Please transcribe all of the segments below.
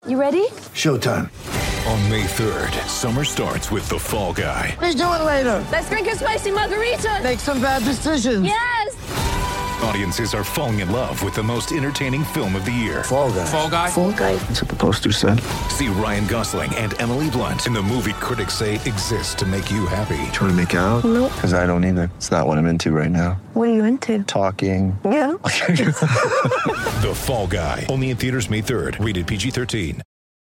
You ready? Showtime. On May 3rd, summer starts with The Fall Guy. Let's do it later. Let's drink a spicy margarita. Make some bad decisions. Yes! Audiences are falling in love with the most entertaining film of the year. Fall Guy. Fall Guy? Fall guy. That's what the poster said. See Ryan Gosling and Emily Blunt in the movie critics say exists to make you happy. Trying to make it out? Nope. Because I don't either. It's not what I'm into right now. What are you into? Talking. Yeah. The Fall Guy. Only in theaters May 3rd. Rated PG-13.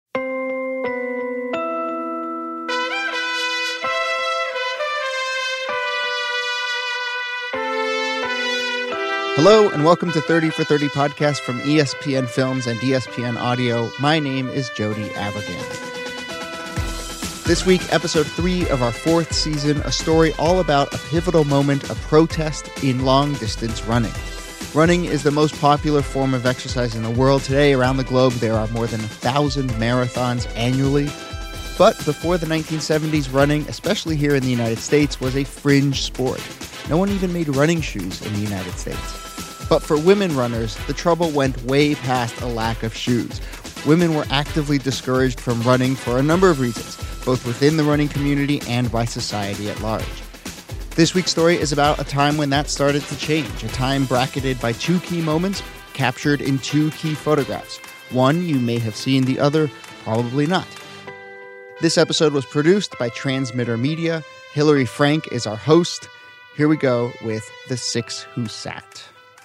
Hello and welcome to 30 for 30 podcast from ESPN Films and ESPN Audio. My name is Jody Avirgan. This week, episode 3 of our 4th season, a story all about a pivotal moment of protest in long-distance running. Running is the most popular form of exercise in the world. Today, around the globe, there are more than 1,000 marathons annually. But before the 1970s, running, especially here in the United States, was a fringe sport. No one even made running shoes in the United States. But for women runners, the trouble went way past a lack of shoes. Women were actively discouraged from running for a number of reasons, both within the running community and by society at large. This week's story is about a time when that started to change, a time bracketed by 2 key moments captured in 2 key photographs. One you may have seen, the other probably not. This episode was produced by Transmitter Media. Hillary Frank is our host. Here we go with The Six Who Sat.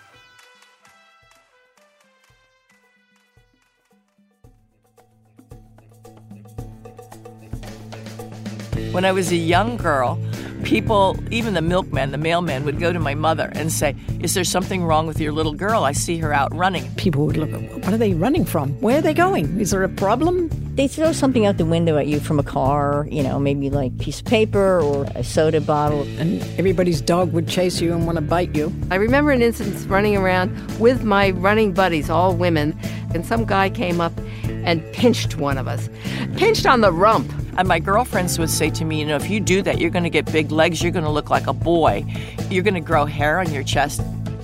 When I was a young girl, people, even the milkman, the mailman, would go to my mother and say, "Is there something wrong with your little girl? I see her out running." People would look at, what are they running from? Where are they going? Is there a problem? They throw something out the window at you from a car, maybe like a piece of paper or a soda bottle. And everybody's dog would chase you and want to bite you. I remember an instance running around with my running buddies, all women, and some guy came up and pinched one of us. Pinched on the rump. And my girlfriends would say to me, if you do that, you're going to get big legs, you're going to look like a boy, you're going to grow hair on your chest.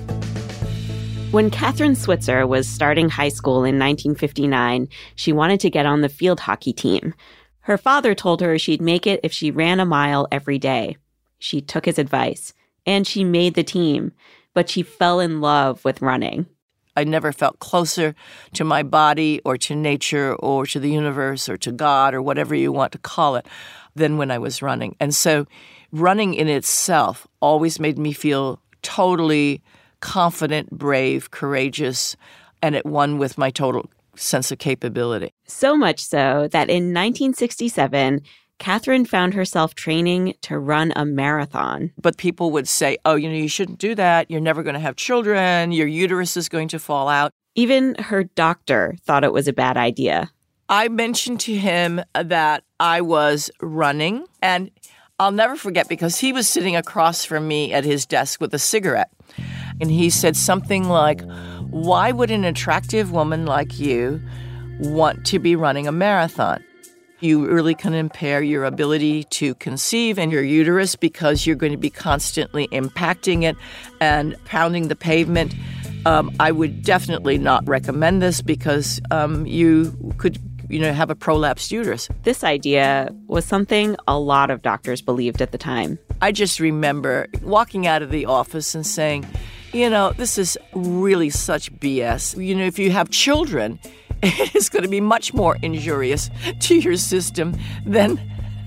When Kathrine Switzer was starting high school in 1959, she wanted to get on the field hockey team. Her father told her she'd make it if she ran a mile every day. She took his advice, and she made the team, but she fell in love with running. I never felt closer to my body or to nature or to the universe or to God or whatever you want to call it than when I was running. And so running in itself always made me feel totally confident, brave, courageous, and at one with my total sense of capability. So much so that in 1967, Kathrine found herself training to run a marathon. But people would say, you shouldn't do that. You're never going to have children. Your uterus is going to fall out. Even her doctor thought it was a bad idea. I mentioned to him that I was running, and I'll never forget because he was sitting across from me at his desk with a cigarette. And he said something like, "Why would an attractive woman like you want to be running a marathon? You really can impair your ability to conceive and your uterus because you're going to be constantly impacting it and pounding the pavement. I would definitely not recommend this because you could, have a prolapsed uterus." This idea was something a lot of doctors believed at the time. I just remember walking out of the office and saying, this is really such BS. If you have children, it is going to be much more injurious to your system than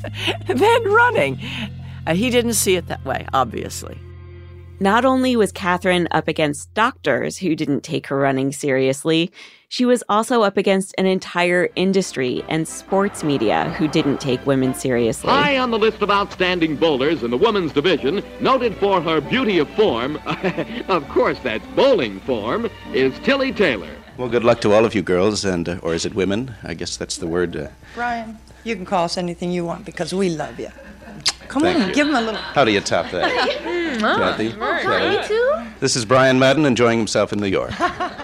running. He didn't see it that way, obviously. Not only was Kathrine up against doctors who didn't take her running seriously, she was also up against an entire industry and sports media who didn't take women seriously. High on the list of outstanding bowlers in the women's division, noted for her beauty of form, of course that's bowling form, is Tilly Taylor. Well, good luck to all of you girls, and or is it women? I guess that's the word. Brian, you can call us anything you want because we love you. Come Thank on, you. give him a little. How do you top that? Kathy? Me too. This is Brian Madden enjoying himself in New York.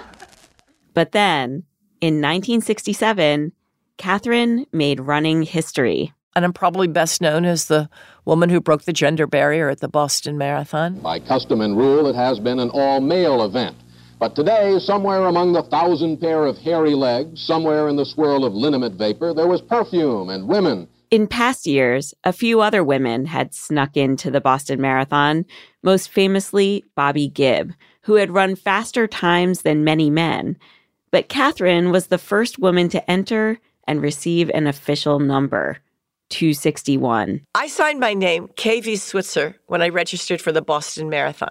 But then, in 1967, Kathrine made running history. And I'm probably best known as the woman who broke the gender barrier at the Boston Marathon. By custom and rule, it has been an all-male event. But today, somewhere among the 1,000 pair of hairy legs, somewhere in the swirl of liniment vapor, there was perfume and women. In past years, a few other women had snuck into the Boston Marathon, most famously Bobby Gibb, who had run faster times than many men. But Catherine was the first woman to enter and receive an official number, 261. I signed my name, KV Switzer, when I registered for the Boston Marathon.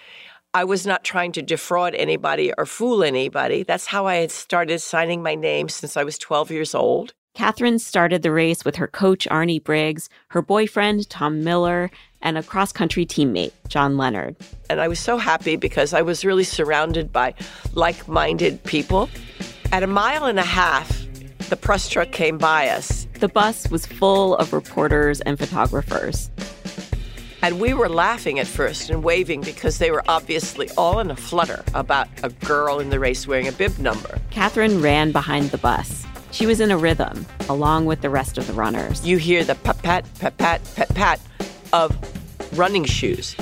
I was not trying to defraud anybody or fool anybody. That's how I had started signing my name since I was 12 years old. Catherine started the race with her coach, Arnie Briggs, her boyfriend, Tom Miller, and a cross-country teammate, John Leonard. And I was so happy because I was really surrounded by like-minded people. At 1.5 miles, the press truck came by us. The bus was full of reporters and photographers. And we were laughing at first and waving because they were obviously all in a flutter about a girl in the race wearing a bib number. Catherine ran behind the bus. She was in a rhythm, along with the rest of the runners. You hear the pat-pat, pat-pat, pat-pat of running shoes.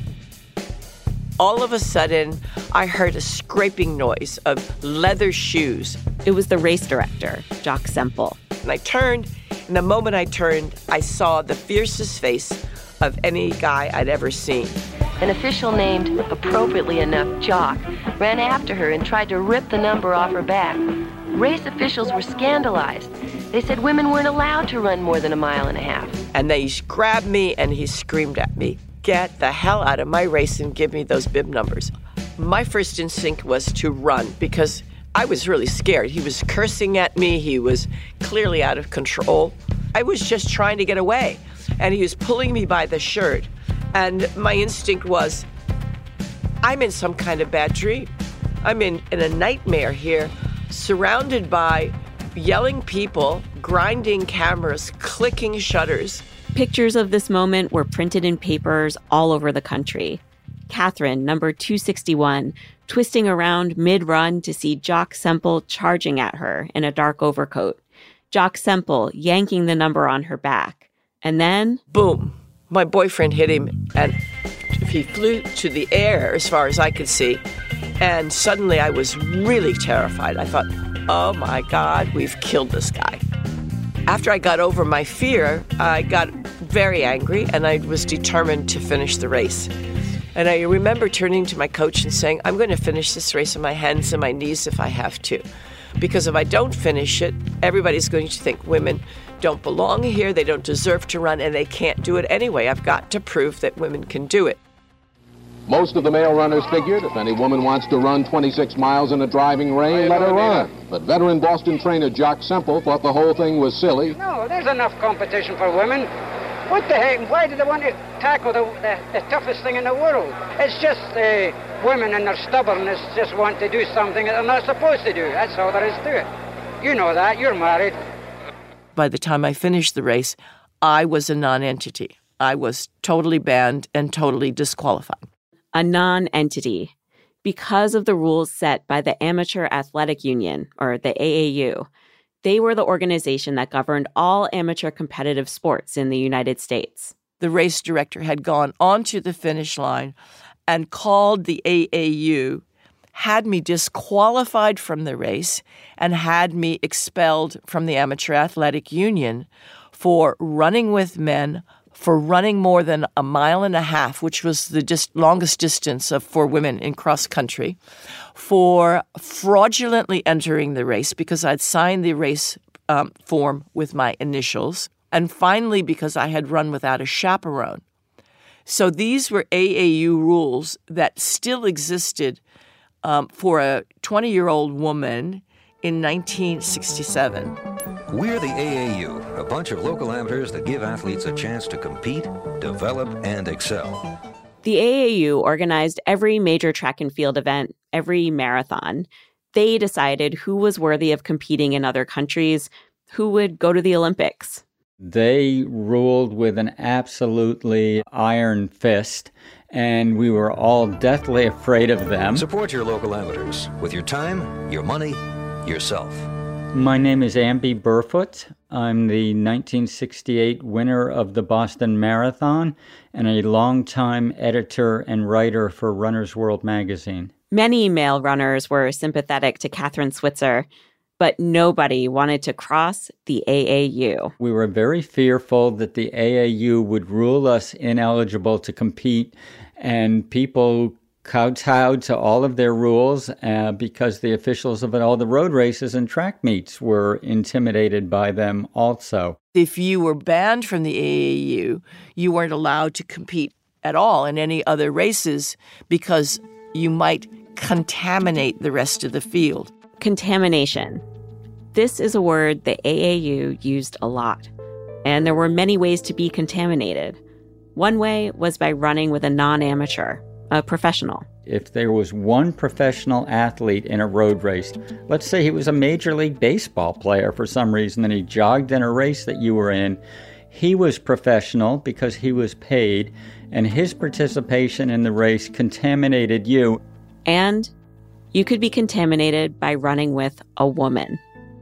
All of a sudden, I heard a scraping noise of leather shoes. It was the race director, Jock Semple. And I turned, and the moment I turned, I saw the fiercest face of any guy I'd ever seen. An official named, appropriately enough, Jock, ran after her and tried to rip the number off her back. Race officials were scandalized. They said women weren't allowed to run more than 1.5 miles. And they grabbed me and he screamed at me, "Get the hell out of my race and give me those bib numbers." My first instinct was to run because I was really scared. He was cursing at me. He was clearly out of control. I was just trying to get away. And he was pulling me by the shirt. And my instinct was, I'm in some kind of bad dream. I'm in a nightmare here, surrounded by yelling people, grinding cameras, clicking shutters. Pictures of this moment were printed in papers all over the country. Catherine, number 261, twisting around mid-run to see Jock Semple charging at her in a dark overcoat. Jock Semple yanking the number on her back. And then, boom, my boyfriend hit him and he flew to the air as far as I could see. And suddenly I was really terrified. I thought, oh my God, we've killed this guy. After I got over my fear, I got very angry and I was determined to finish the race. And I remember turning to my coach and saying, I'm going to finish this race on my hands and my knees if I have to. Because if I don't finish it, everybody's going to think women don't belong here, they don't deserve to run, and they can't do it anyway. I've got to prove that women can do it. Most of the male runners figured if any woman wants to run 26 miles in a driving rain, let her run. But veteran Boston trainer Jock Semple thought the whole thing was silly. No, there's enough competition for women. What the heck? Why do they want to tackle the toughest thing in the world? It's just women and their stubbornness just want to do something that they're not supposed to do. That's all there is to it. You know that. You're married. By the time I finished the race, I was a non-entity. I was totally banned and totally disqualified. A non-entity. Because of the rules set by the Amateur Athletic Union, or the AAU. They were the organization that governed all amateur competitive sports in the United States. The race director had gone onto the finish line and called the AAU, had me disqualified from the race, and had me expelled from the Amateur Athletic Union for running with men, for running more than 1.5 miles, which was the longest distance for women in cross country, for fraudulently entering the race because I'd signed the race form with my initials, and finally because I had run without a chaperone. So these were AAU rules that still existed for a 20-year-old woman in 1967. We're the AAU, a bunch of local amateurs that give athletes a chance to compete, develop, and excel. The AAU organized every major track and field event, every marathon. They decided who was worthy of competing in other countries, who would go to the Olympics. They ruled with an absolutely iron fist, and we were all deathly afraid of them. Support your local amateurs with your time, your money, yourself. My name is Amby Burfoot. I'm the 1968 winner of the Boston Marathon and a longtime editor and writer for Runner's World magazine. Many male runners were sympathetic to Kathrine Switzer, but nobody wanted to cross the AAU. We were very fearful that the AAU would rule us ineligible to compete, and people kowtowed to all of their rules because the officials of all the road races and track meets were intimidated by them also. If you were banned from the AAU, you weren't allowed to compete at all in any other races because you might contaminate the rest of the field. Contamination. This is a word the AAU used a lot, and there were many ways to be contaminated. One way was by running with a non-amateur, a professional. If there was one professional athlete in a road race, let's say he was a Major League Baseball player for some reason and he jogged in a race that you were in, he was professional because he was paid, and his participation in the race contaminated you. And you could be contaminated by running with a woman.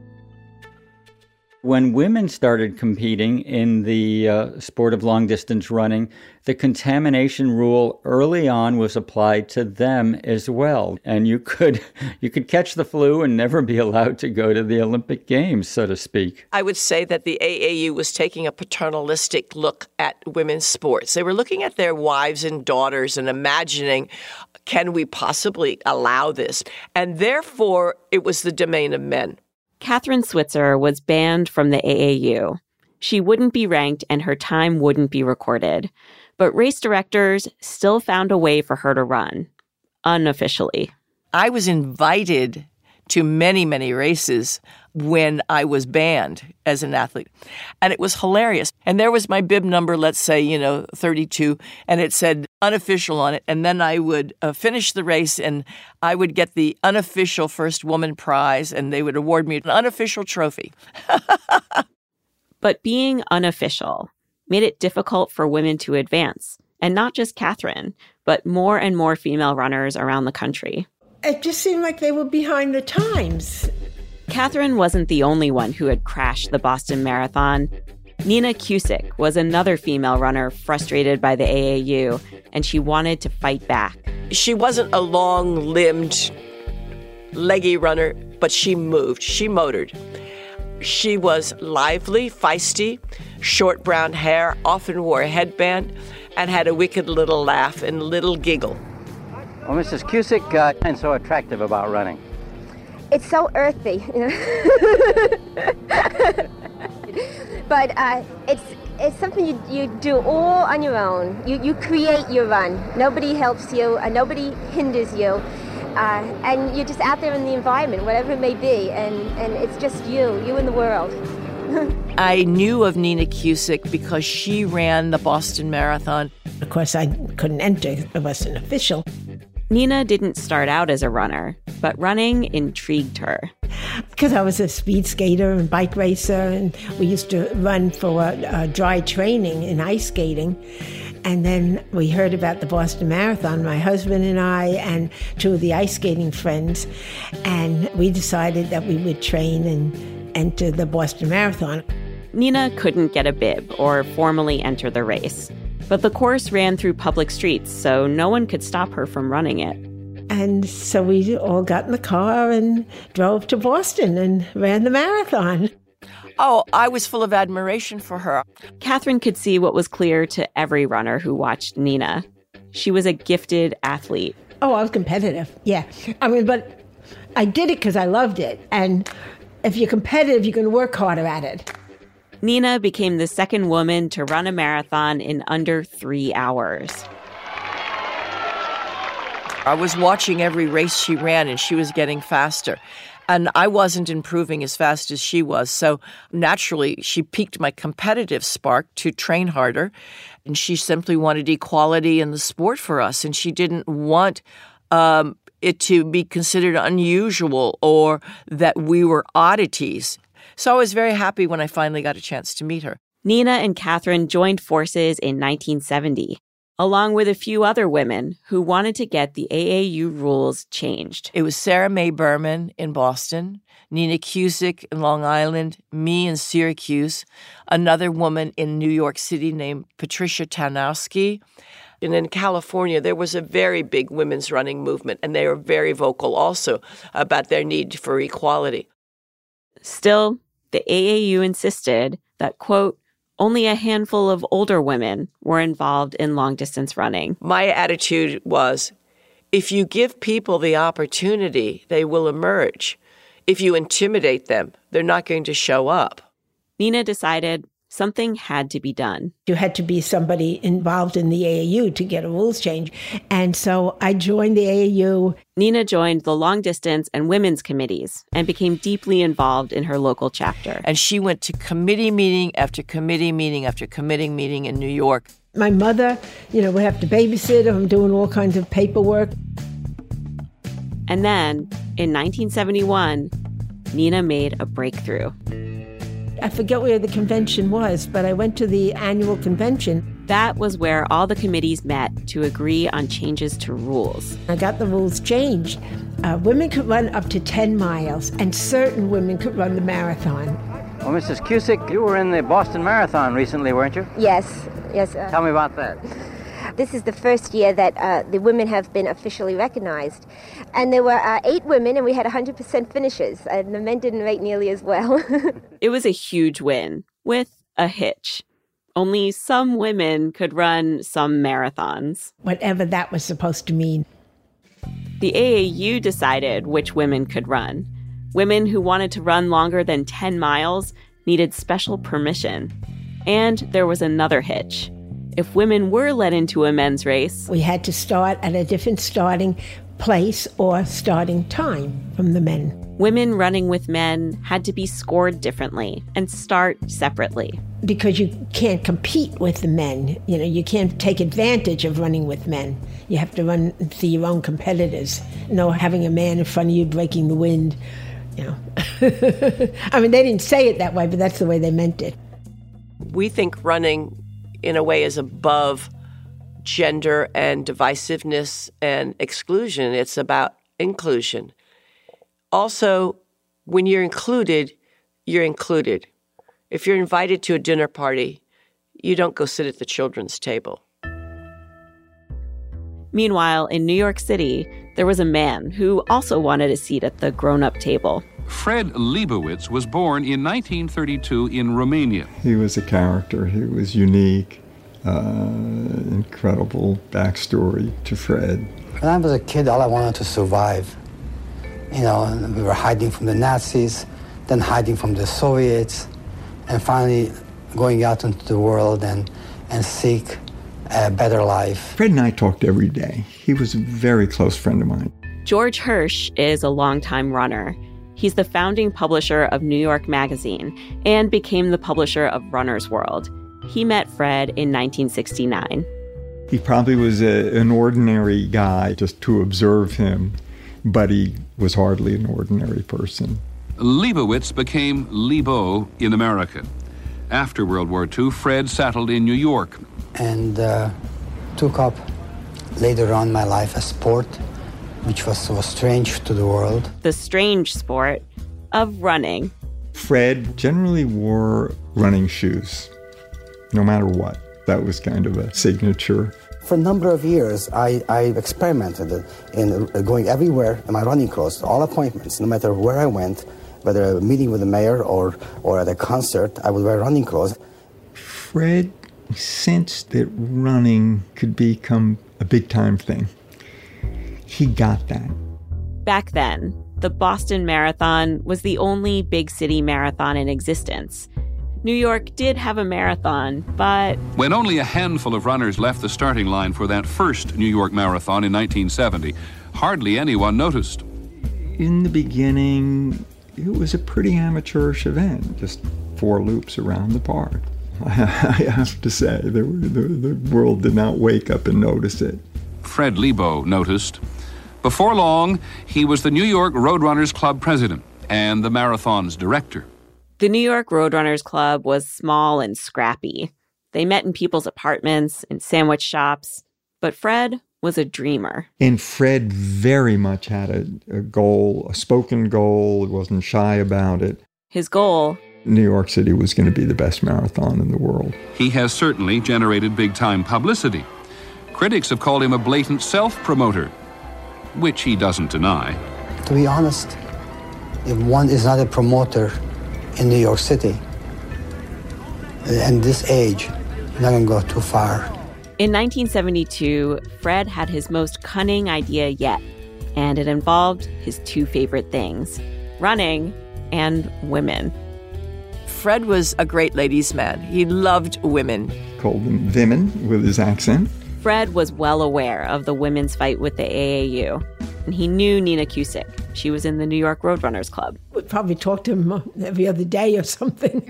When women started competing in the sport of long-distance running, the contamination rule early on was applied to them as well. And you could catch the flu and never be allowed to go to the Olympic Games, so to speak. I would say that the AAU was taking a paternalistic look at women's sports. They were looking at their wives and daughters and imagining, can we possibly allow this? And therefore, it was the domain of men. Kathrine Switzer was banned from the AAU. She wouldn't be ranked and her time wouldn't be recorded. But race directors still found a way for her to run, unofficially. I was invited to many, many races when I was banned as an athlete. And it was hilarious. And there was my bib number, let's say, 32, and it said unofficial on it. And then I would finish the race and I would get the unofficial first woman prize and they would award me an unofficial trophy. But being unofficial made it difficult for women to advance. And not just Kathrine, but more and more female runners around the country. It just seemed like they were behind the times. Kathrine wasn't the only one who had crashed the Boston Marathon. Nina Cusick was another female runner frustrated by the AAU, and she wanted to fight back. She wasn't a long-limbed, leggy runner, but she moved. She motored. She was lively, feisty, short brown hair, often wore a headband, and had a wicked little laugh and little giggle. Well, Mrs. Cusick, what's so attractive about running? It's so earthy, but it's something you do all on your own. You create your run. Nobody helps you, and nobody hinders you, and you're just out there in the environment, whatever it may be, and it's just you in the world. I knew of Nina Cusick because she ran the Boston Marathon. Of course, I couldn't enter. I wasn't official. Nina didn't start out as a runner, but running intrigued her. Because I was a speed skater and bike racer, and we used to run for dry training in ice skating. And then we heard about the Boston Marathon, my husband and I, and two of the ice skating friends. And we decided that we would train and enter the Boston Marathon. Nina couldn't get a bib or formally enter the race. But the course ran through public streets, so no one could stop her from running it. And so we all got in the car and drove to Boston and ran the marathon. Oh, I was full of admiration for her. Kathrine could see what was clear to every runner who watched Nina. She was a gifted athlete. Oh, I was competitive, yeah. But I did it because I loved it. And if you're competitive, you're going to work harder at it. Nina became the second woman to run a marathon in under 3 hours. I was watching every race she ran, and she was getting faster. And I wasn't improving as fast as she was. So naturally, she piqued my competitive spark to train harder. And she simply wanted equality in the sport for us. And she didn't want it to be considered unusual or that we were oddities. So I was very happy when I finally got a chance to meet her. Nina and Kathrine joined forces in 1970, along with a few other women who wanted to get the AAU rules changed. It was Sarah Mae Berman in Boston, Nina Cusick in Long Island, me in Syracuse, another woman in New York City named Patricia Tarnowski, And in California, there was a very big women's running movement, and they were very vocal also about their need for equality. Still, the AAU insisted that, quote, only a handful of older women were involved in long-distance running. My attitude was, if you give people the opportunity, they will emerge. If you intimidate them, they're not going to show up. Nina decided something had to be done. You had to be somebody involved in the AAU to get a rules change. And so I joined the AAU. Nina joined the long distance and women's committees and became deeply involved in her local chapter. And she went to committee meeting after committee meeting after committee meeting in New York. My mother, would have to babysit. I'm doing all kinds of paperwork. And then, in 1971, Nina made a breakthrough. I forget where the convention was, but I went to the annual convention. That was where all the committees met to agree on changes to rules. I got the rules changed. Women could run up to 10 miles, and certain women could run the marathon. Well, Mrs. Cusick, you were in the Boston Marathon recently, weren't you? Yes. Tell me about that. This is the first year that the women have been officially recognized. And there were 8 women, and we had 100% finishes. And the men didn't rate nearly as well. It was a huge win, with a hitch. Only some women could run some marathons. Whatever that was supposed to mean. The AAU decided which women could run. Women who wanted to run longer than 10 miles needed special permission. And there was another hitch. If women were let into a men's race, we had to start at a different starting place or starting time from the men. Women running with men had to be scored differently and start separately. Because you can't compete with the men. You can't take advantage of running with men. You have to run to your own competitors. Having a man in front of you breaking the wind. I mean, they didn't say it that way, but that's the way they meant it. We think running in a way is above gender and divisiveness and exclusion. It's about inclusion. Also, when you're included, you're included. If you're invited to a dinner party, you don't go sit at the children's table. Meanwhile, in New York City, there was a man who also wanted a seat at the grown-up table. Fred Leibowitz was born in 1932 in Romania. He was a character. He was unique. Incredible backstory to Fred. When I was a kid, all I wanted to survive. We were hiding from the Nazis, then hiding from the Soviets, and finally going out into the world and seek a better life. Fred and I talked every day. He was a very close friend of mine. George Hirsch is a longtime runner. He's the founding publisher of New York Magazine and became the publisher of Runner's World. He met Fred in 1969. He probably was an ordinary guy just to observe him, but he was hardly an ordinary person. Leibowitz became Leibow in America. After World War II, Fred settled in New York. And took up later on my life a sport which was so strange to the world. The strange sport of running. Fred generally wore running shoes, no matter what. That was kind of a signature. For a number of years, I experimented in going everywhere in my running clothes, all appointments, no matter where I went, whether a meeting with the mayor or at a concert, I would wear running clothes. Fred sensed that running could become a big-time thing. He got that. Back then, the Boston Marathon was the only big city marathon in existence. New York did have a marathon, but... When only a handful of runners left the starting line for that first New York Marathon in 1970, hardly anyone noticed. In the beginning, it was a pretty amateurish event, just 4 loops around the park. I have to say, the world did not wake up and notice it. Fred Leibow noticed. Before long, he was the New York Roadrunners Club president and the marathon's director. The New York Roadrunners Club was small and scrappy. They met in people's apartments, in sandwich shops. But Fred was a dreamer. And Fred very much had a goal, a spoken goal. He wasn't shy about it. His goal... New York City was going to be the best marathon in the world. He has certainly generated big-time publicity. Critics have called him a blatant self-promoter, which he doesn't deny. To be honest, if one is not a promoter in New York City, and this age, you're not going to go too far. In 1972, Fred had his most cunning idea yet, and it involved his two favorite things, running and women. Fred was a great ladies' man. He loved women. Called them women with his accent. Fred was well aware of the women's fight with the AAU, and he knew Nina Cusick. She was in the New York Roadrunners Club. We'd probably talk to him every other day or something.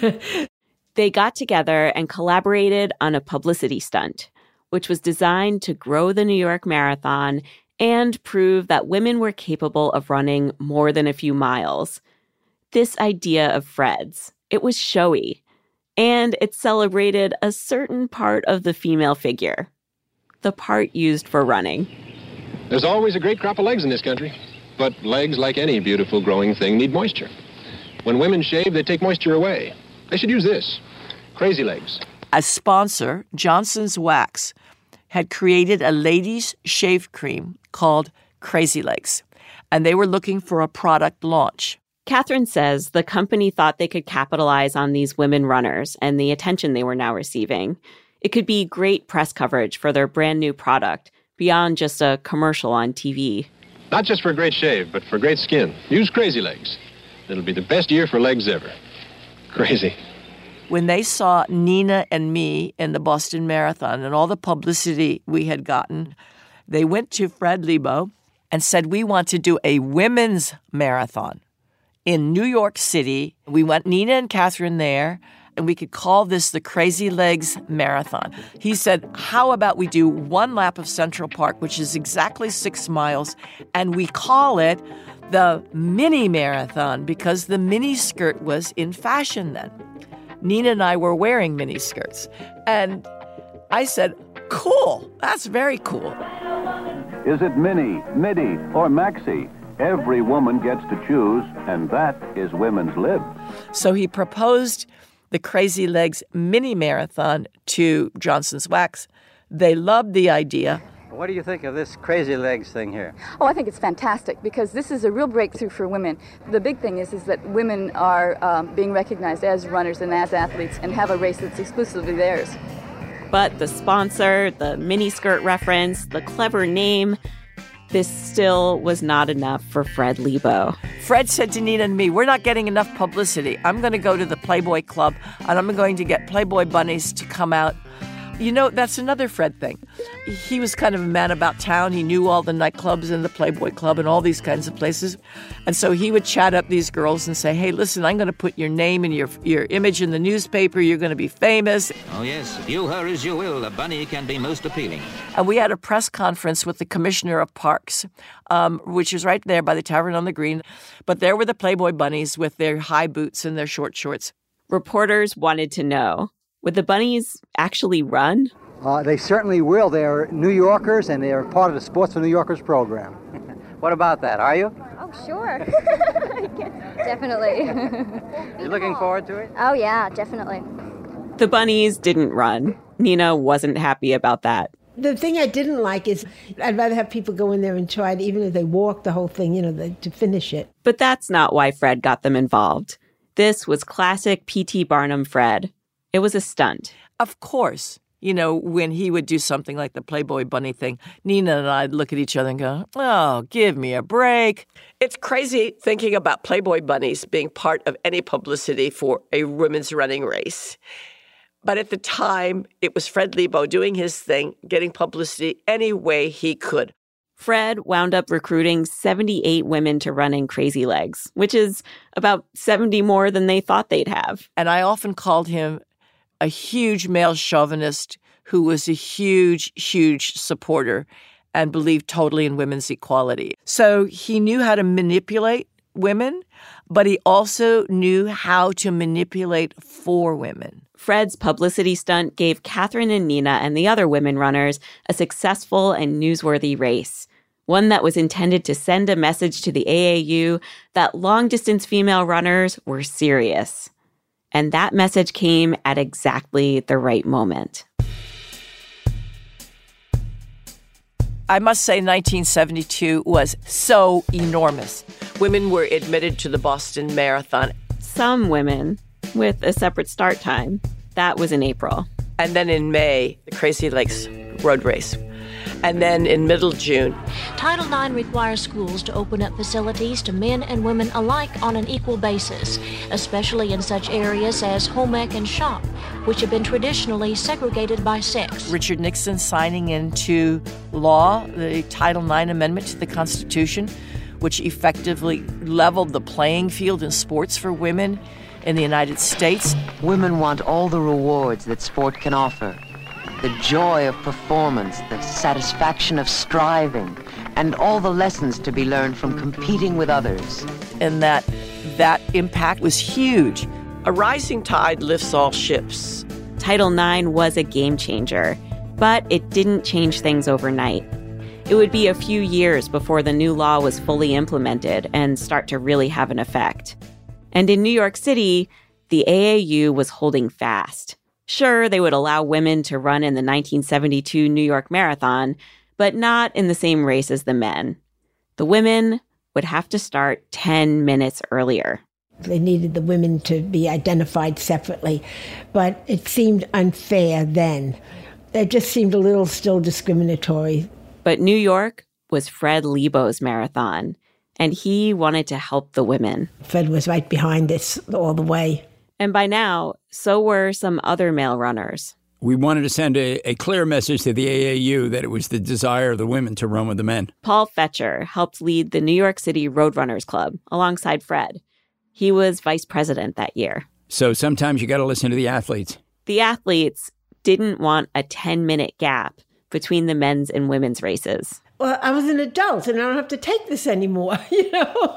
They got together and collaborated on a publicity stunt, which was designed to grow the New York Marathon and prove that women were capable of running more than a few miles. This idea of Fred's, it was showy, and it celebrated a certain part of the female figure, the part used for running. There's always a great crop of legs in this country, but legs, like any beautiful growing thing, need moisture. When women shave, they take moisture away. They should use this, Crazy Legs. As sponsor, Johnson's Wax had created a ladies' shave cream called Crazy Legs, and they were looking for a product launch. Catherine says the company thought they could capitalize on these women runners and the attention they were now receiving. It could be great press coverage for their brand new product, beyond just a commercial on TV. Not just for a great shave, but for great skin. Use Crazy Legs. It'll be the best year for legs ever. Crazy. When they saw Nina and me in the Boston Marathon and all the publicity we had gotten, they went to Fred Lebow and said, we want to do a women's marathon in New York City. We want Nina and Catherine there, and we could call this the Crazy Legs Marathon. He said, how about we do one lap of Central Park, which is exactly 6 miles, and we call it the mini marathon because the mini skirt was in fashion then. Nina and I were wearing mini skirts. And I said, cool, that's very cool. Is it mini, midi, or maxi? Every woman gets to choose, and that is women's lib. So he proposed the Crazy Legs mini marathon to Johnson's Wax. They loved the idea. What do you think of this Crazy Legs thing here? Oh, I think it's fantastic because this is a real breakthrough for women. The big thing is that women are being recognized as runners and as athletes and have a race that's exclusively theirs. But the sponsor, the miniskirt reference, the clever name, this still was not enough for Fred Lebow. Fred said to Nina and me, we're not getting enough publicity. I'm going to go to the Playboy Club and I'm going to get Playboy bunnies to come out. You know, that's another Fred thing. He was kind of a man about town. He knew all the nightclubs and the Playboy Club and all these kinds of places. And so he would chat up these girls and say, hey, listen, I'm going to put your name and your image in the newspaper. You're going to be famous. Oh, yes. View her as you will. A bunny can be most appealing. And we had a press conference with the commissioner of parks, which is right there by the Tavern on the Green. But there were the Playboy bunnies with their high boots and their short shorts. Reporters wanted to know, would the bunnies actually run? They certainly will. They're New Yorkers, and they're part of the Sports for New Yorkers program. What about that? Are you? Oh, sure. Definitely. You looking forward to it? Oh, yeah, definitely. The bunnies didn't run. Nina wasn't happy about that. The thing I didn't like is I'd rather have people go in there and try it, even if they walk the whole thing, to finish it. But that's not why Fred got them involved. This was classic P.T. Barnum Fred. It was a stunt. Of course. When he would do something like the Playboy bunny thing, Nina and I'd look at each other and go, oh, give me a break. It's crazy thinking about Playboy bunnies being part of any publicity for a women's running race. But at the time, it was Fred Lebow doing his thing, getting publicity any way he could. Fred wound up recruiting 78 women to run in Crazy Legs, which is about 70 more than they thought they'd have. And I often called him a huge male chauvinist who was a huge, huge supporter and believed totally in women's equality. So he knew how to manipulate women, but he also knew how to manipulate for women. Fred's publicity stunt gave Catherine and Nina and the other women runners a successful and newsworthy race, one that was intended to send a message to the AAU that long-distance female runners were serious. And that message came at exactly the right moment. I must say 1972 was so enormous. Women were admitted to the Boston Marathon. Some women, with a separate start time. That was in April. And then in May, the Crazy Lakes road race. And then in middle June. Title IX requires schools to open up facilities to men and women alike on an equal basis, especially in such areas as home ec and shop, which have been traditionally segregated by sex. Richard Nixon signing into law the Title IX amendment to the Constitution, which effectively leveled the playing field in sports for women in the United States. Women want all the rewards that sport can offer. The joy of performance, the satisfaction of striving, and all the lessons to be learned from competing with others. And that impact was huge. A rising tide lifts all ships. Title IX was a game changer, but it didn't change things overnight. It would be a few years before the new law was fully implemented and start to really have an effect. And in New York City, the AAU was holding fast. Sure, they would allow women to run in the 1972 New York Marathon, but not in the same race as the men. The women would have to start 10 minutes earlier. They needed the women to be identified separately, but it seemed unfair then. It just seemed a little still discriminatory. But New York was Fred Lebo's marathon, and he wanted to help the women. Fred was right behind this all the way. And by now, so were some other male runners. We wanted to send a clear message to the AAU that it was the desire of the women to run with the men. Paul Fetcher helped lead the New York City Roadrunners Club alongside Fred. He was vice president that year. So sometimes you got to listen to the athletes. The athletes didn't want a 10-minute gap between the men's and women's races. Well, I was an adult and I don't have to take this anymore, you know.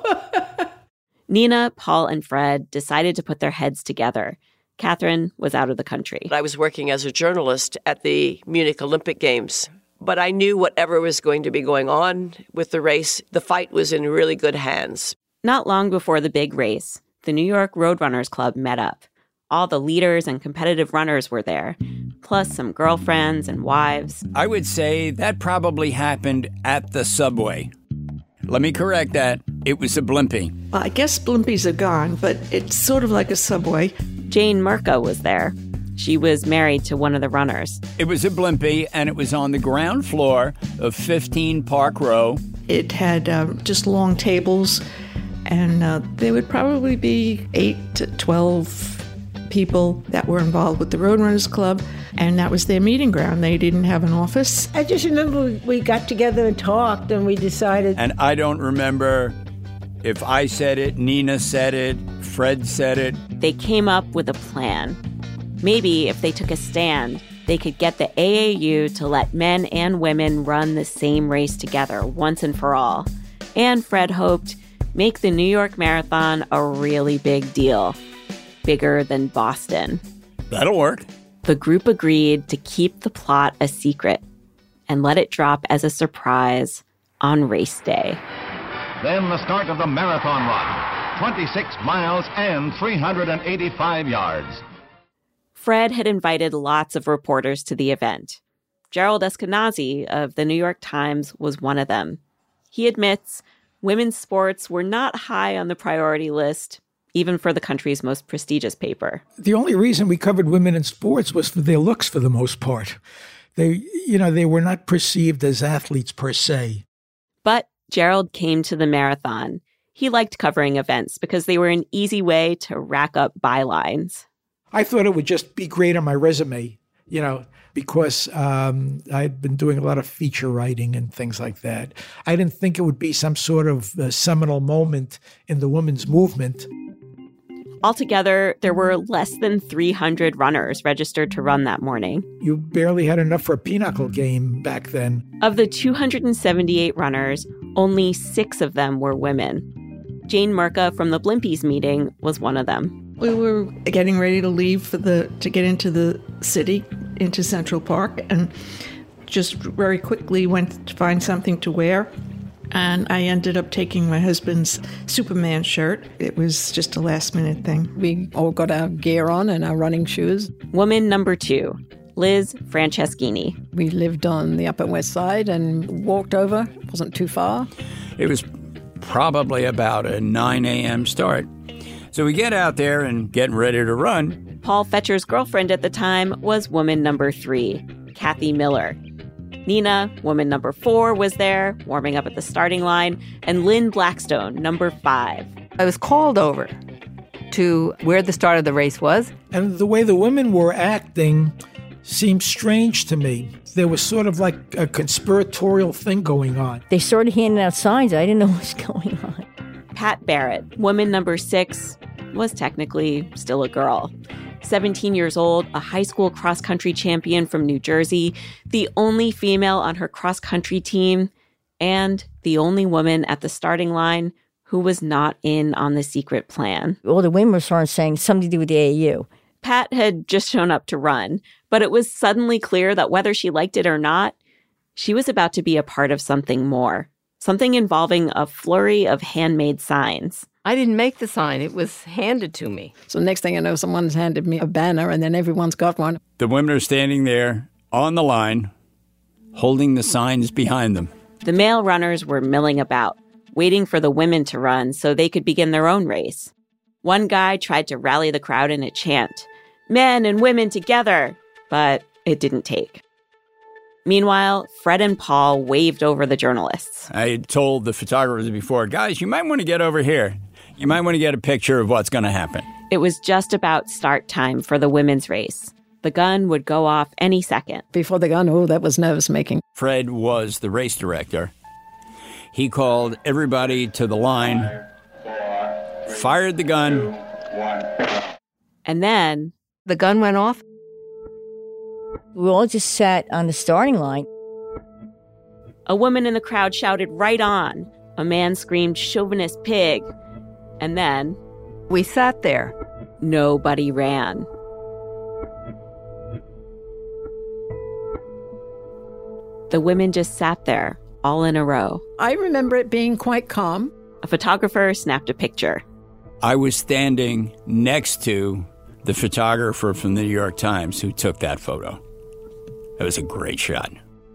Nina, Paul, and Fred decided to put their heads together. Catherine was out of the country. I was working as a journalist at the Munich Olympic Games, but I knew whatever was going to be going on with the race, the fight was in really good hands. Not long before the big race, the New York Roadrunners Club met up. All the leaders and competitive runners were there, plus some girlfriends and wives. I would say that probably happened at the subway. Let me correct that. It was a Blimpie. Well, I guess Blimpies are gone, but it's sort of like a subway. Jane Murka was there. She was married to one of the runners. It was a Blimpie, and it was on the ground floor of 15 Park Row. It had just long tables, and there would probably be 8 to 12 people that were involved with the Roadrunners Club, and that was their meeting ground. They didn't have an office. I just remember we got together and talked, and we decided... And I don't remember if I said it, Nina said it, Fred said it. They came up with a plan. Maybe if they took a stand, they could get the AAU to let men and women run the same race together once and for all. And Fred hoped make the New York Marathon a really big deal. Bigger than Boston. That'll work. The group agreed to keep the plot a secret and let it drop as a surprise on race day. Then the start of the marathon run, 26 miles and 385 yards. Fred had invited lots of reporters to the event. Gerald Eskenazi of the New York Times was one of them. He admits women's sports were not high on the priority list, even for the country's most prestigious paper. The only reason we covered women in sports was for their looks for the most part. They were not perceived as athletes per se. But Gerald came to the marathon. He liked covering events because they were an easy way to rack up bylines. I thought it would just be great on my resume, because I'd been doing a lot of feature writing and things like that. I didn't think it would be some sort of seminal moment in the women's movement. Altogether, there were less than 300 runners registered to run that morning. You barely had enough for a pinochle game back then. Of the 278 runners, only 6 of them were women. Jane Murka from the Blimpies meeting was one of them. We were getting ready to leave to get into the city, into Central Park, and just very quickly went to find something to wear. And I ended up taking my husband's Superman shirt. It was just a last-minute thing. We all got our gear on and our running shoes. Woman number 2, Liz Franceschini. We lived on the Upper West Side and walked over. It wasn't too far. It was probably about a 9 a.m. start. So we get out there and getting ready to run. Paul Fetcher's girlfriend at the time was woman number 3, Kathy Miller. Nina, woman number 4, was there, warming up at the starting line, and Lynn Blackstone, number 5. I was called over to where the start of the race was. And the way the women were acting seemed strange to me. There was sort of like a conspiratorial thing going on. They started handing out signs. I didn't know what was going on. Pat Barrett, woman number 6, was technically still a girl. 17 years old, a high school cross-country champion from New Jersey, the only female on her cross-country team, and the only woman at the starting line who was not in on the secret plan. All the women were starting saying something to do with the AAU. Pat had just shown up to run, but it was suddenly clear that whether she liked it or not, she was about to be a part of something more, something involving a flurry of handmade signs. I didn't make the sign. It was handed to me. So next thing I know, someone's handed me a banner, and then everyone's got one. The women are standing there on the line, holding the signs behind them. The male runners were milling about, waiting for the women to run so they could begin their own race. One guy tried to rally the crowd in a chant, "Men and women together," but it didn't take. Meanwhile, Fred and Paul waved over the journalists. I had told the photographers before, guys, you might want to get over here. You might want to get a picture of what's going to happen. It was just about start time for the women's race. The gun would go off any second. Before the gun, that was nervous-making. Fred was the race director. He called everybody to the line, fired the gun. And then the gun went off. We all just sat on the starting line. A woman in the crowd shouted, "Right on." A man screamed, "Chauvinist pig." And then we sat there. Nobody ran. The women just sat there, all in a row. I remember it being quite calm. A photographer snapped a picture. I was standing next to the photographer from the New York Times who took that photo. It was a great shot.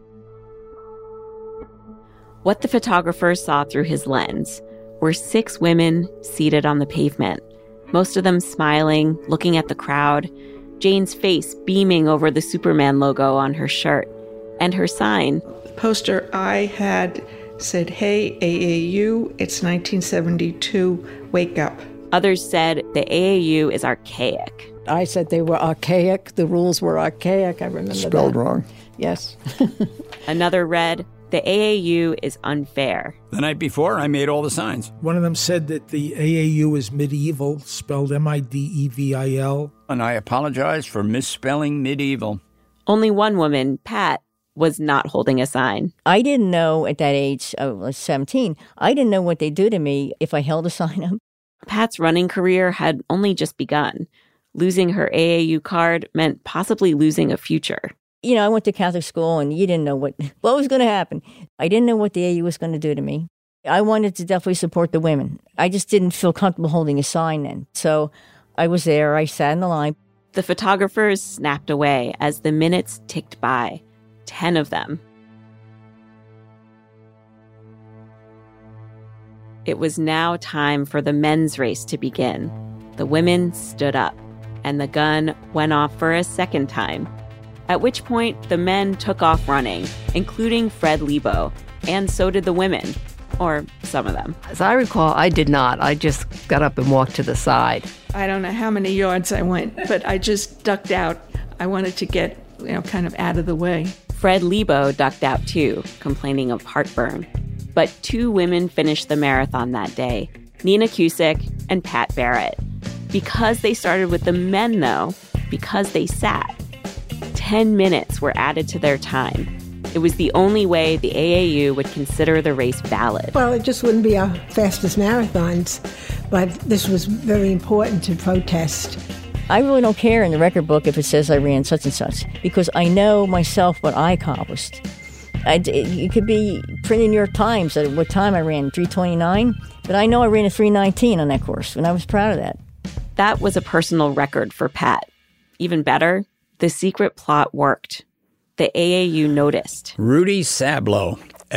What the photographer saw through his lens were 6 women seated on the pavement, most of them smiling, looking at the crowd, Jane's face beaming over the Superman logo on her shirt, and her sign. The poster I had said, "Hey, AAU, it's 1972, wake up." Others said the AAU is archaic. I said they were archaic. The rules were archaic. I remember Spelled that. wrong. Yes. Another read, the AAU is unfair. The night before, I made all the signs. One of them said that the AAU is medieval, spelled MIDEVIL. And I apologize for misspelling medieval. Only one woman, Pat, was not holding a sign. I didn't know at that age, I was 17, I didn't know what they'd do to me if I held a sign up. Pat's running career had only just begun. Losing her AAU card meant possibly losing a future. You know, I went to Catholic school and you didn't know what was going to happen. I didn't know what the AAU was going to do to me. I wanted to definitely support the women. I just didn't feel comfortable holding a sign then. So I was there, I sat in the line. The photographers snapped away as the minutes ticked by. 10 of them. It was now time for the men's race to begin. The women stood up, and the gun went off for a second time. At which point, the men took off running, including Fred Lebo, and so did the women, or some of them. As I recall, I did not. I just got up and walked to the side. I don't know how many yards I went, but I just ducked out. I wanted to get, kind of out of the way. Fred Lebo ducked out too, complaining of heartburn. But 2 women finished the marathon that day, Nina Cusick and Pat Barrett. Because they started with the men, though, because they sat, 10 minutes were added to their time. It was the only way the AAU would consider the race valid. Well, it just wouldn't be our fastest marathons, but this was very important to protest. I really don't care in the record book if it says I ran such and such, because I know myself what I accomplished. It could be printed in New York Times at what time I ran, 3:29, but I know I ran a 3:19 on that course, and I was proud of that. That was a personal record for Pat. Even better, The secret plot worked. The AAU noticed. Rudy Sablo,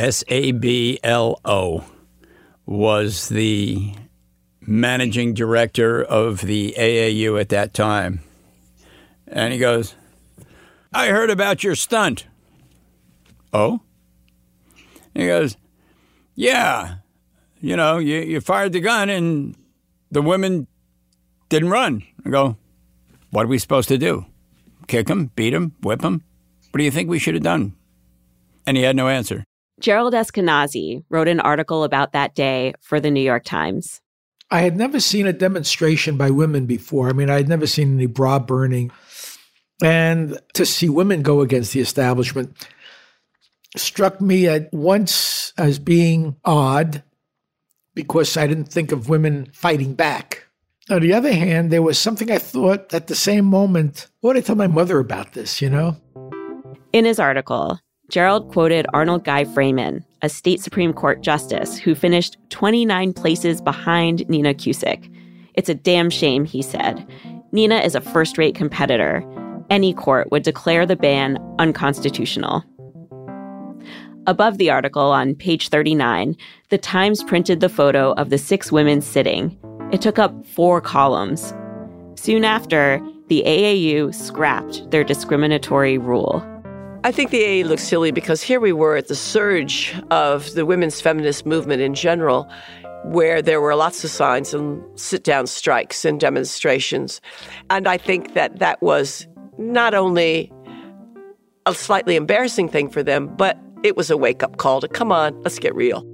Sablo, was the managing director of the AAU at that time. And he goes, I heard about your stunt. Oh? He goes, yeah, you fired the gun and the women didn't run. I go, what are we supposed to do? Kick them, beat them, whip them? What do you think we should have done? And he had no answer. Gerald Eskenazi wrote an article about that day for the New York Times. I had never seen a demonstration by women before. I mean, I had never seen any bra burning. And to see women go against the establishment struck me at once as being odd because I didn't think of women fighting back. On the other hand, there was something I thought at the same moment, what did I tell my mother about this, In his article, Gerald quoted Arnold Guy Freeman, a state Supreme Court justice who finished 29 places behind Nina Cusick. It's a damn shame, he said. Nina is a first-rate competitor. Any court would declare the ban unconstitutional. Above the article on page 39, the Times printed the photo of the 6 women sitting. It took up 4 columns. Soon after, the AAU scrapped their discriminatory rule. I think the AAU looks silly because here we were at the surge of the women's feminist movement in general, where there were lots of signs and sit-down strikes and demonstrations. And I think that was not only a slightly embarrassing thing for them, but it was a wake-up call to, come on, let's get real.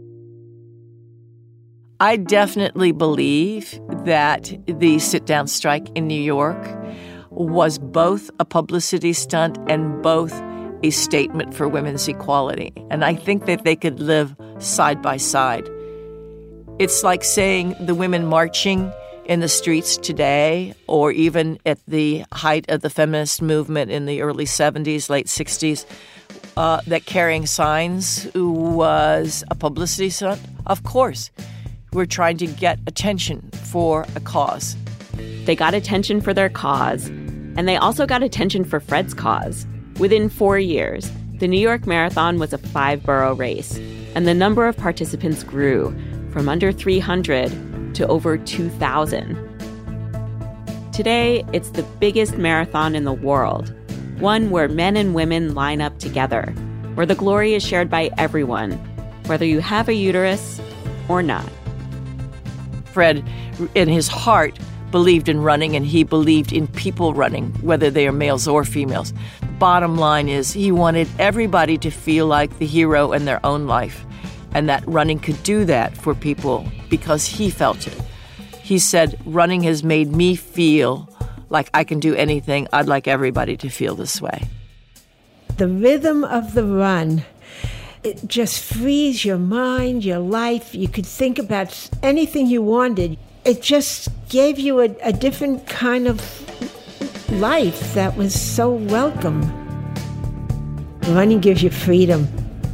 I definitely believe that the sit-down strike in New York was both a publicity stunt and both a statement for women's equality. And I think that they could live side by side. It's like saying the women marching in the streets today, or even at the height of the feminist movement in the early 70s, late 60s, that carrying signs was a publicity stunt. Of course, we're trying to get attention for a cause. They got attention for their cause, and they also got attention for Fred's cause. Within 4 years, the New York Marathon was a 5-borough race, and the number of participants grew from under 300 to over 2,000. Today, it's the biggest marathon in the world, one where men and women line up together, where the glory is shared by everyone, whether you have a uterus or not. Fred, in his heart, believed in running, and he believed in people running, whether they are males or females. Bottom line is he wanted everybody to feel like the hero in their own life, and that running could do that for people because he felt it. He said, running has made me feel like I can do anything. I'd like everybody to feel this way. The rhythm of the run, it just frees your mind, your life. You could think about anything you wanted. It just gave you a different kind of life that was so welcome. Running gives you freedom.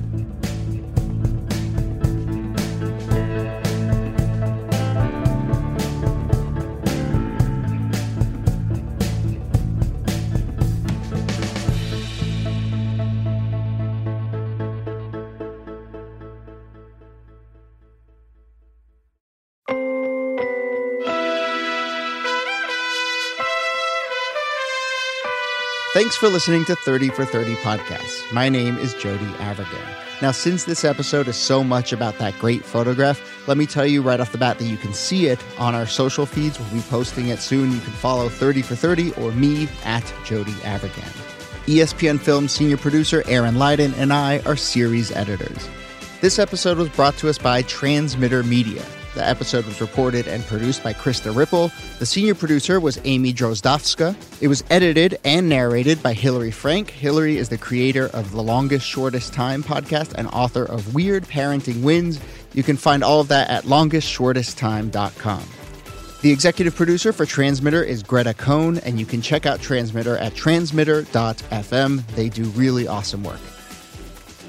Thanks for listening to 30 for 30 Podcasts. My name is Jody Avirgan. Now, since this episode is so much about that great photograph, let me tell you right off the bat that you can see it on our social feeds. We'll be posting it soon. You can follow 30 for 30 or me at Jody Avirgan. ESPN Films senior producer Aaron Leiden and I are series editors. This episode was brought to us by Transmitter Media. The episode was reported and produced by Krista Ripple. The senior producer was Amy Drozdowska. It was edited and narrated by Hillary Frank. Hillary is the creator of the Longest Shortest Time podcast and author of Weird Parenting Wins. You can find all of that at longestshortesttime.com. The executive producer for Transmitter is Greta Cohn, and you can check out Transmitter at transmitter.fm. They do really awesome work.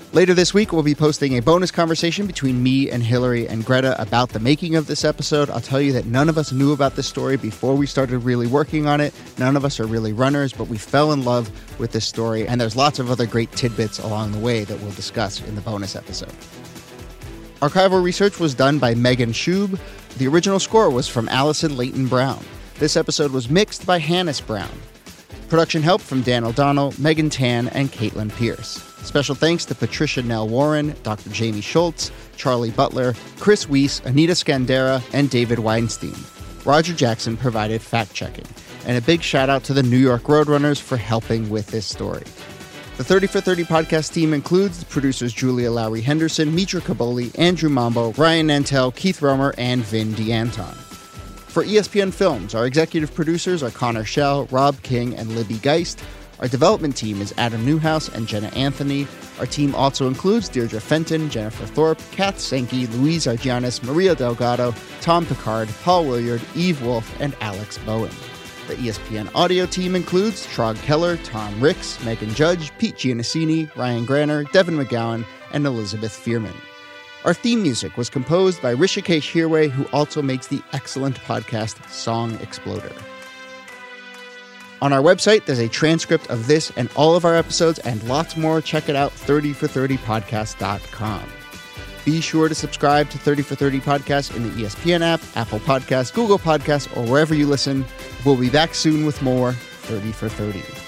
Later this week, we'll be posting a bonus conversation between me and Hillary and Greta about the making of this episode. I'll tell you that none of us knew about this story before we started really working on it. None of us are really runners, but we fell in love with this story, and there's lots of other great tidbits along the way that we'll discuss in the bonus episode. Archival research was done by Megan Schub. The original score was from Allison Leighton Brown. This episode was mixed by Hannes Brown. Production help from Dan O'Donnell, Megan Tan, and Caitlin Pierce. Special thanks to Patricia Nell Warren, Dr. Jamie Schultz, Charlie Butler, Chris Weiss, Anita Scandera, and David Weinstein. Roger Jackson provided fact-checking. And a big shout-out to the New York Roadrunners for helping with this story. The 30 for 30 podcast team includes the producers Julia Lowry Henderson, Mitra Kaboli, Andrew Mambo, Ryan Nantel, Keith Romer, and Vin DeAnton. For ESPN Films, our executive producers are Connor Schell, Rob King, and Libby Geist. Our development team is Adam Newhouse and Jenna Anthony. Our team also includes Deirdre Fenton, Jennifer Thorpe, Kath Sankey, Louise Argianis, Maria Delgado, Tom Picard, Paul Williard, Eve Wolf, and Alex Bowen. The ESPN audio team includes Trog Keller, Tom Ricks, Megan Judge, Pete Giannassini, Ryan Granner, Devin McGowan, and Elizabeth Fearman. Our theme music was composed by Rishikesh Hirway, who also makes the excellent podcast Song Exploder. On our website, there's a transcript of this and all of our episodes and lots more. Check it out, 30for30podcast.com. Be sure to subscribe to 30 for 30 Podcast in the ESPN app, Apple Podcasts, Google Podcasts, or wherever you listen. We'll be back soon with more 30 for 30.